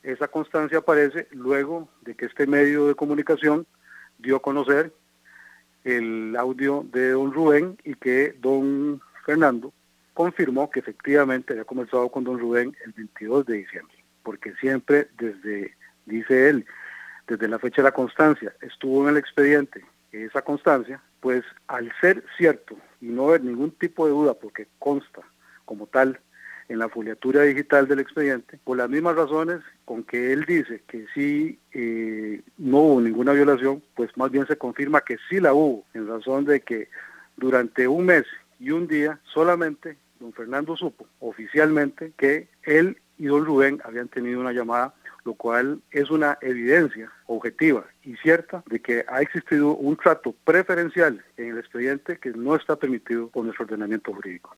esa constancia aparece luego de que este medio de comunicación dio a conocer el audio de don Rubén y que don Fernando confirmó que efectivamente había conversado con don Rubén el 22 de diciembre, porque siempre dice él, desde la fecha de la constancia, estuvo en el expediente esa constancia, pues al ser cierto y no haber ningún tipo de duda, porque consta como tal en la foliatura digital del expediente, por las mismas razones con que él dice que sí no hubo ninguna violación, pues más bien se confirma que sí la hubo, en razón de que durante un mes y un día solamente don Fernando supo oficialmente que él y don Rubén habían tenido una llamada, lo cual es una evidencia objetiva y cierta de que ha existido un trato preferencial en el expediente que no está permitido por nuestro ordenamiento jurídico.